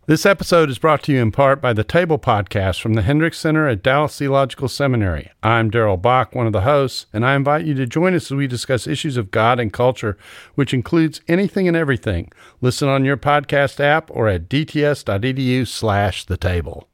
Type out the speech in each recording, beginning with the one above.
This episode is brought to you in part by the Table Podcast from the Hendricks Center at Dallas Theological Seminary. I'm Darrell Bach, one of the hosts, and I invite you to join us as we discuss issues of God and culture, which includes anything and everything. Listen on your podcast app or at dts.edu/thetable.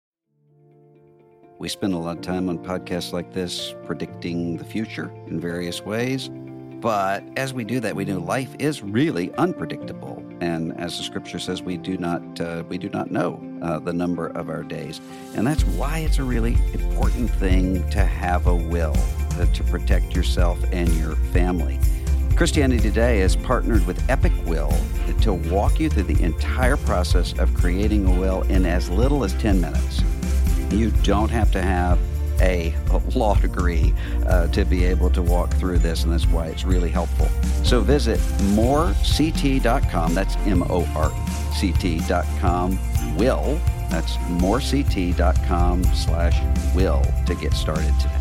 We spend a lot of time on podcasts like this predicting the future in various ways. But as we do that, we know life is really unpredictable. And as the scripture says, we do not know the number of our days. And that's why it's a really important thing to have a will to protect yourself and your family. Christianity Today has partnered with Epic Will to walk you through the entire process of creating a will in as little as 10 minutes. You don't have to have a law degree to be able to walk through this, and that's why it's really helpful. So visit morect.com, that's morect.com, will, that's morect.com/will to get started today.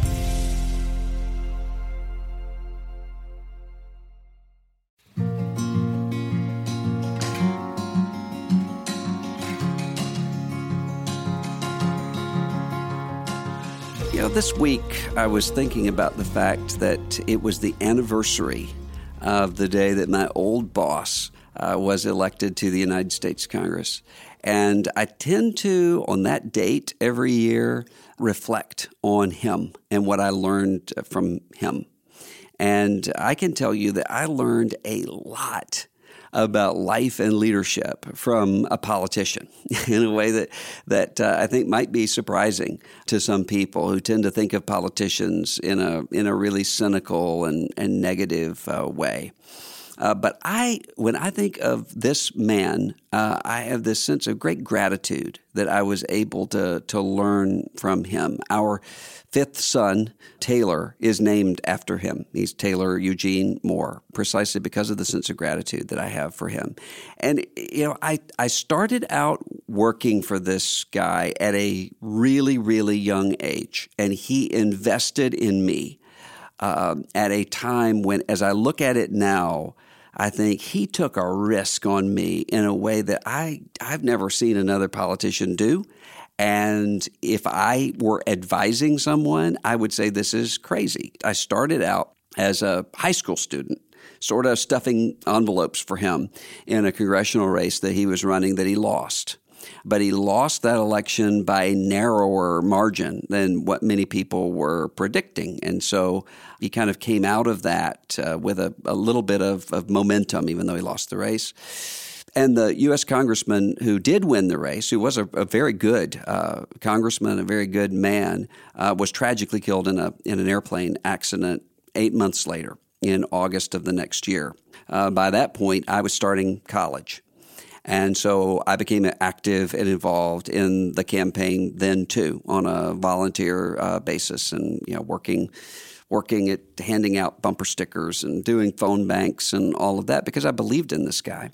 This week I was thinking about the fact that it was the anniversary of the day that my old boss was elected to the United States Congress. And I tend to, on that date every year, reflect on him and what I learned from him. And I can tell you that I learned a lot about life and leadership from a politician in a way that I think might be surprising to some people who tend to think of politicians in a really cynical and negative way. But when I think of this man, I have this sense of great gratitude that I was able to learn from him. Our fifth son, Taylor, is named after him. He's Taylor Eugene Moore, precisely because of the sense of gratitude that I have for him. And, I started out working for this guy at a really, really young age, and he invested in me at a time when, as I look at it now, I think he took a risk on me in a way that I've never seen another politician do. And if I were advising someone, I would say this is crazy. I started out as a high school student, sort of stuffing envelopes for him in a congressional race that he was running that he lost. But he lost that election by a narrower margin than what many people were predicting. And so he kind of came out of that with a little bit of momentum, even though he lost the race. And the U.S. congressman who did win the race, who was a very good congressman, a very good man, was tragically killed in an airplane accident 8 months later in August of the next year. By that point, I was starting college. And so I became active and involved in the campaign then, too, on a volunteer basis and, working at handing out bumper stickers and doing phone banks and all of that because I believed in this guy.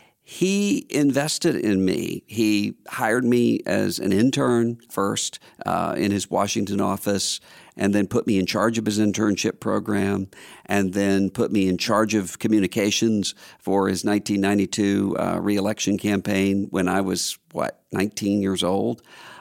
He invested in me. He hired me as an intern first in his Washington office and then put me in charge of his internship program and then put me in charge of communications for his 1992 reelection campaign when I was, 19 years old.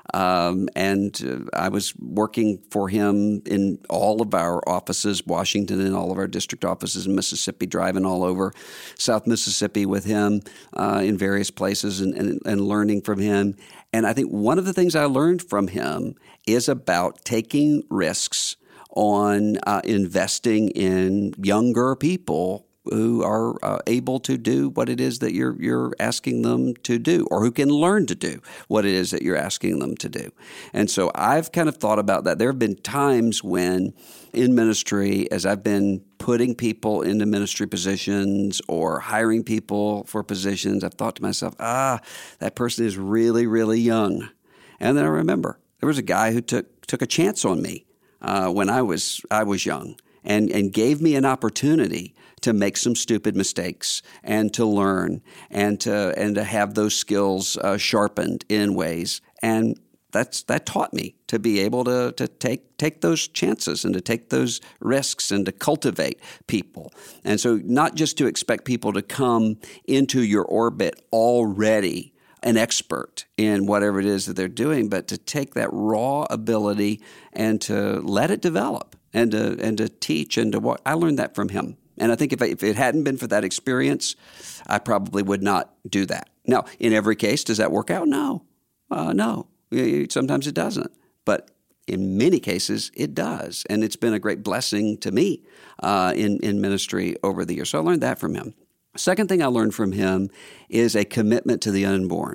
And I was working for him in all of our offices, Washington and all of our district offices in Mississippi, driving all over South Mississippi with him in various places and learning from him. And I think one of the things I learned from him is about taking risks on investing in younger people who are able to do what it is that you're asking them to do, or who can learn to do what it is that you're asking them to do. And so I've kind of thought about that. There have been times when in ministry, as I've been putting people into ministry positions or hiring people for positions, I've thought to myself, that person is really, really young. And then I remember there was a guy who took a chance on me when I was young and gave me an opportunity to make some stupid mistakes and to learn and to have those skills sharpened in ways. And that taught me to be able to take those chances and to take those risks and to cultivate people. And so not just to expect people to come into your orbit already an expert in whatever it is that they're doing, but to take that raw ability and to let it develop and to teach and to walk. I learned that from him. And I think if it hadn't been for that experience, I probably would not do that. Now, in every case, does that work out? No. No. Sometimes it doesn't. But in many cases, it does. And it's been a great blessing to me in ministry over the years. So I learned that from him. Second thing I learned from him is a commitment to the unborn.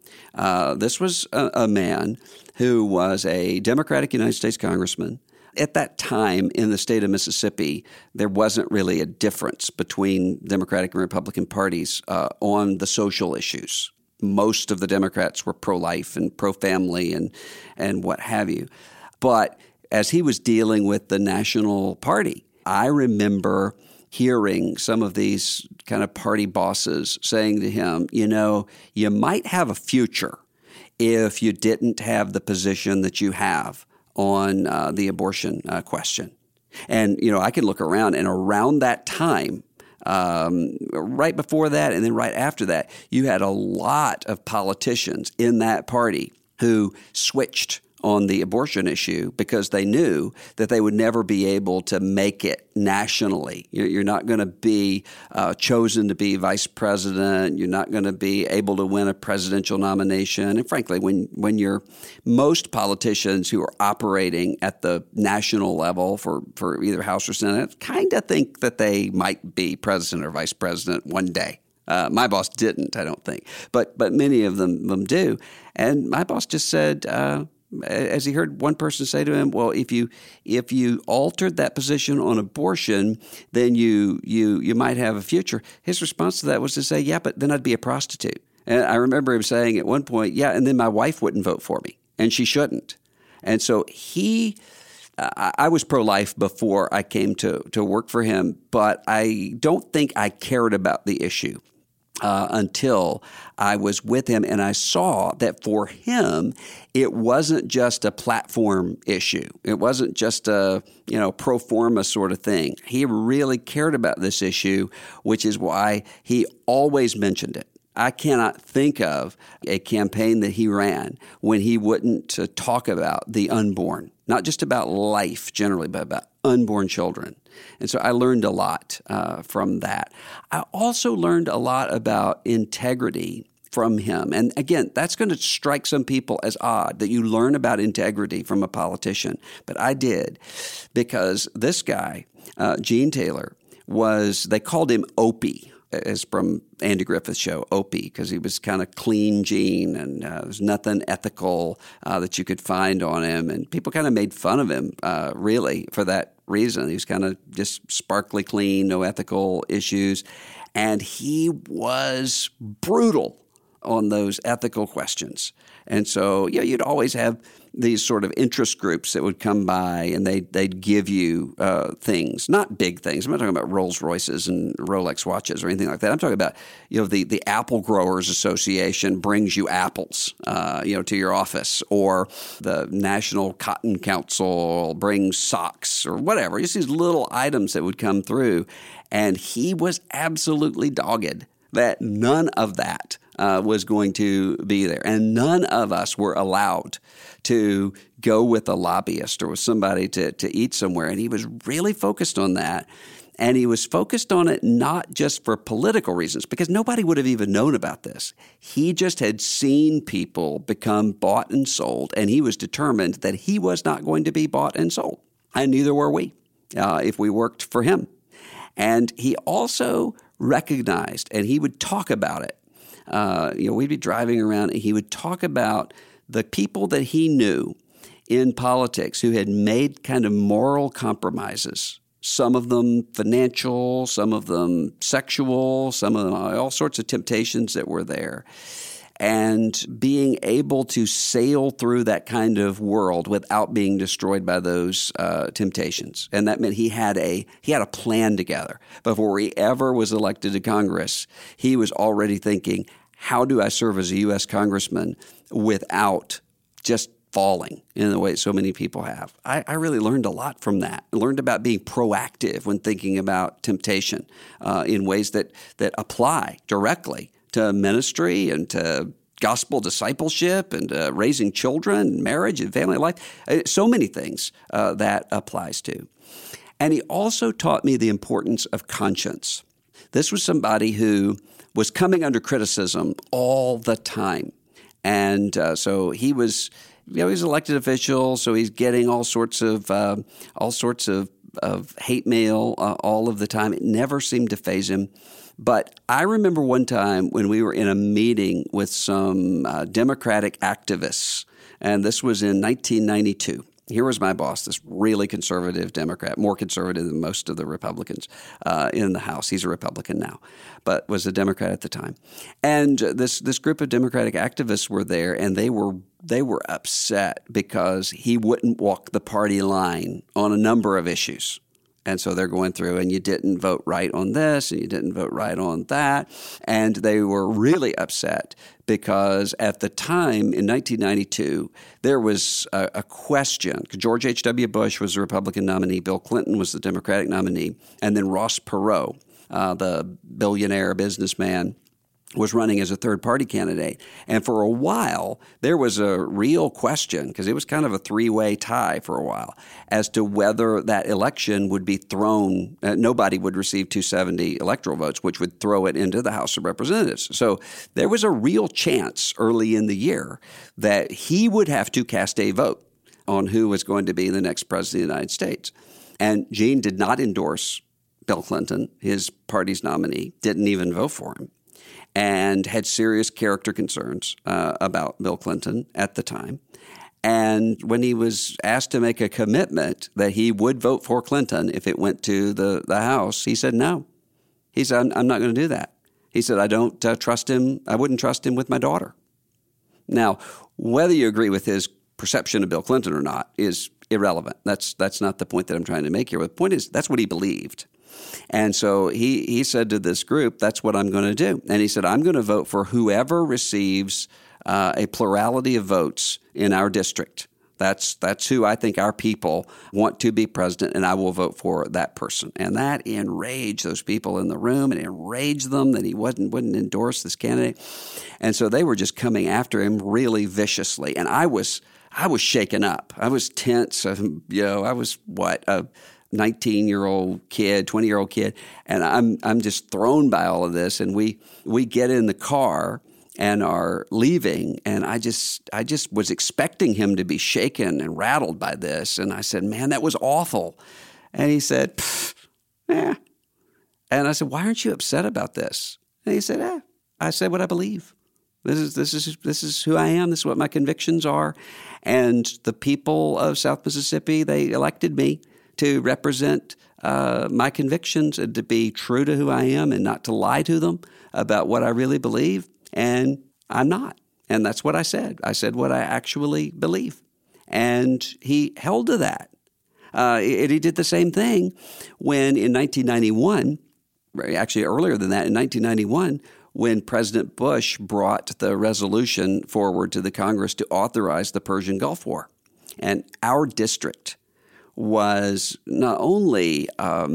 This was a man who was a Democratic United States congressman. At that time in the state of Mississippi, there wasn't really a difference between Democratic and Republican parties on the social issues. Most of the Democrats were pro-life and pro-family and what have you. But as he was dealing with the national party, I remember hearing some of these kind of party bosses saying to him, you might have a future if you didn't have the position that you have on the abortion question. And, I can look around, and around that time, right before that and then right after that, you had a lot of politicians in that party who switched on the abortion issue because they knew that they would never be able to make it nationally. You're not going to be chosen to be vice president. You're not going to be able to win a presidential nomination. And frankly, when you're most politicians who are operating at the national level for either House or Senate kind of think that they might be president or vice president one day. My boss didn't, I don't think, but many of them do. And my boss just said, as he heard one person say to him, well, if you altered that position on abortion, then you might have a future. His response to that was to say, yeah, but then I'd be a prostitute. And I remember him saying at one point, yeah, and then my wife wouldn't vote for me, and she shouldn't. And so I was pro-life before I came to work for him, but I don't think I cared about the issue until I was with him, and I saw that for him, it wasn't just a platform issue. It wasn't just a pro forma sort of thing. He really cared about this issue, which is why he always mentioned it. I cannot think of a campaign that he ran when he wouldn't talk about the unborn, not just about life generally, but about unborn children. And so I learned a lot from that. I also learned a lot about integrity from him. And again, that's going to strike some people as odd that you learn about integrity from a politician. But I did, because this guy, Gene Taylor, they called him Opie. As from Andy Griffith's show, Opie, because he was kind of clean Gene, and there's nothing ethical that you could find on him. And people kind of made fun of him, really, for that reason. He was kind of just sparkly clean, no ethical issues. And he was brutal on those ethical questions. And so, you'd always have these sort of interest groups that would come by, and they'd give you things, not big things. I'm not talking about Rolls Royces and Rolex watches or anything like that. I'm talking about, the Apple Growers Association brings you apples, to your office, or the National Cotton Council brings socks or whatever. Just these little items that would come through. And he was absolutely dogged that none of that was going to be there. And none of us were allowed to go with a lobbyist or with somebody to eat somewhere. And he was really focused on that. And he was focused on it not just for political reasons, because nobody would have even known about this. He just had seen people become bought and sold, and he was determined that he was not going to be bought and sold. And neither were we if we worked for him. And he also recognized, and he would talk about it. We'd be driving around, and he would talk about the people that he knew in politics who had made kind of moral compromises, some of them financial, some of them sexual, some of them all sorts of temptations that were there. And being able to sail through that kind of world without being destroyed by those temptations. And that meant he had a plan together. Before he ever was elected to Congress, he was already thinking, how do I serve as a U.S. congressman without just falling in the way so many people have? I really learned a lot from that. I learned about being proactive when thinking about temptation in ways that apply directly to ministry and to gospel discipleship and raising children, marriage and family life. So many things that applies to. And he also taught me the importance of conscience. This was somebody who was coming under criticism all the time. And so he was, he's an elected official, so he's getting all sorts of hate mail all of the time. It never seemed to faze him. But I remember one time when we were in a meeting with some Democratic activists, and this was in 1992. Here was my boss, this really conservative Democrat, more conservative than most of the Republicans in the House. He's a Republican now, but was a Democrat at the time. And this group of Democratic activists were there, and they were upset because he wouldn't walk the party line on a number of issues. And so they're going through, and you didn't vote right on this, and you didn't vote right on that. And they were really upset because at the time in 1992, there was a question. George H.W. Bush was the Republican nominee. Bill Clinton was the Democratic nominee. And then Ross Perot, the billionaire businessman, was running as a third-party candidate. And for a while, there was a real question, because it was kind of a three-way tie for a while, as to whether that election would be thrown. Nobody would receive 270 electoral votes, which would throw it into the House of Representatives. So there was a real chance early in the year that he would have to cast a vote on who was going to be the next president of the United States. And Gene did not endorse Bill Clinton, his party's nominee, didn't even vote for him, and had serious character concerns about Bill Clinton at the time. And when he was asked to make a commitment that he would vote for Clinton if it went to the House, he said no. He said, I'm not going to do that. He said, I don't trust him. I wouldn't trust him with my daughter. Now, whether you agree with his perception of Bill Clinton or not is irrelevant. That's not the point that I'm trying to make here. The point is that's what he believed. And so he said to this group, that's what I'm going to do. And he said, I'm going to vote for whoever receives a plurality of votes in our district. That's who I think our people want to be president, and I will vote for that person. And that enraged those people in the room, and enraged them that he wouldn't endorse this candidate. And so they were just coming after him really viciously. And I was shaken up. I was tense. I was a 19-year-old kid, 20-year-old kid, and I'm just thrown by all of this. And we get in the car and are leaving, and I just was expecting him to be shaken and rattled by this. And I said, man, that was awful. And he said, eh. And I said, why aren't you upset about this? And he said, I said what I believe. This is who I am. This is what my convictions are. And the people of South Mississippi, they elected me to represent my convictions and to be true to who I am and not to lie to them about what I really believe. And I'm not. And that's what I said. I said what I actually believe. And he held to that. He did the same thing when in 1991, actually earlier than that, in 1991, when President Bush brought the resolution forward to the Congress to authorize the Persian Gulf War. And our district was not only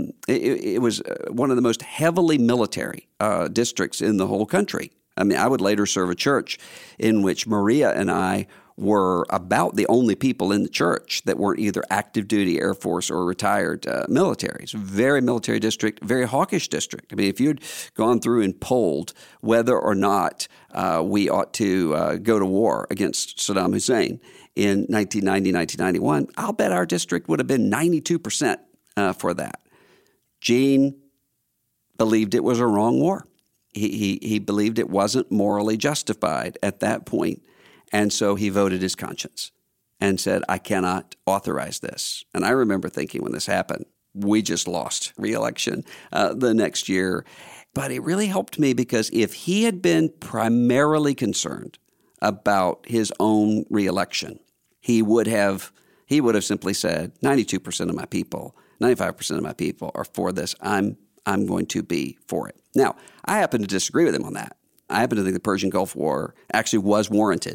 it was one of the most heavily military districts in the whole country. I mean, I would later serve a church in which Maria and I were about the only people in the church that weren't either active duty Air Force or retired military. It's a very military district, very hawkish district. I mean, if you'd gone through and polled whether or not we ought to go to war against Saddam Hussein in 1990, 1991, I'll bet our district would have been 92% for that. Gene believed it was a wrong war. He believed it wasn't morally justified at that point. And so he voted his conscience and said, I cannot authorize this. And I remember thinking when this happened, we just lost re-election the next year. But it really helped me because if he had been primarily concerned about his own re-election, he would have simply said, 92% of my people, 95% of my people are for this. I'm going to be for it. Now, I happen to disagree with him on that. I happen to think the Persian Gulf War actually was warranted.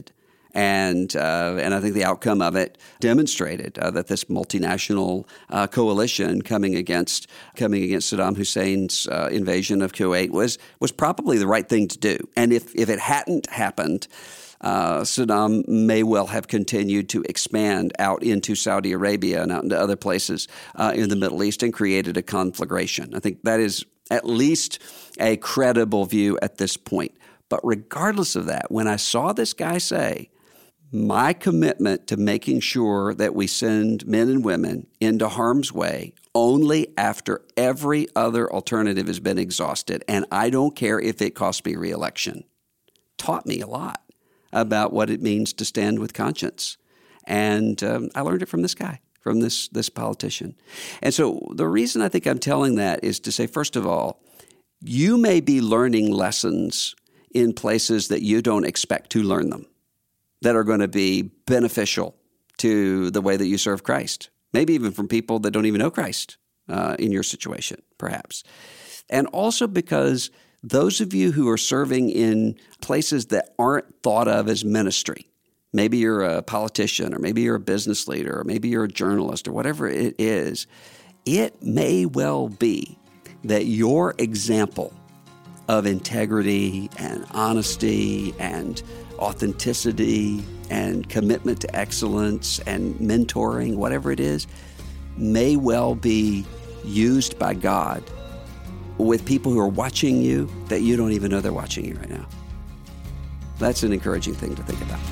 And I think the outcome of it demonstrated that this multinational coalition coming against Saddam Hussein's invasion of Kuwait was probably the right thing to do. And if it hadn't happened, Saddam may well have continued to expand out into Saudi Arabia and out into other places in the Middle East and created a conflagration. I think that is at least a credible view at this point. But regardless of that, when I saw this guy say, my commitment to making sure that we send men and women into harm's way only after every other alternative has been exhausted, and I don't care if it costs me re-election, taught me a lot about what it means to stand with conscience. And I learned it from this guy, from this politician. And so the reason I think I'm telling that is to say, first of all, you may be learning lessons in places that you don't expect to learn them, that are going to be beneficial to the way that you serve Christ, maybe even from people that don't even know Christ in your situation, perhaps. And also because those of you who are serving in places that aren't thought of as ministry, maybe you're a politician or maybe you're a business leader or maybe you're a journalist or whatever it is, it may well be that your example of integrity and honesty and authenticity and commitment to excellence and mentoring, whatever it is, may well be used by God with people who are watching you that you don't even know they're watching you right now. That's an encouraging thing to think about.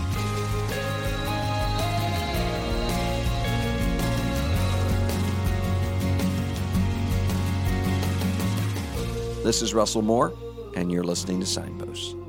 This is Russell Moore, and you're listening to Signposts.